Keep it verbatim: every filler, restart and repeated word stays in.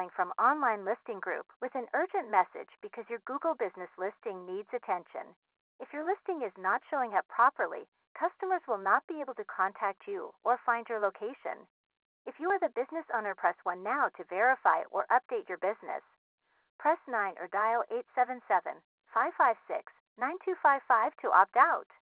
from online listing group with an urgent message because your Google business listing needs attention. If your listing is not showing up properly, customers will not be able to contact you or find your location. If you are the business owner, press one now to verify or update your business. Press nine or dial eight seven seven, five five six, nine two five five to opt out.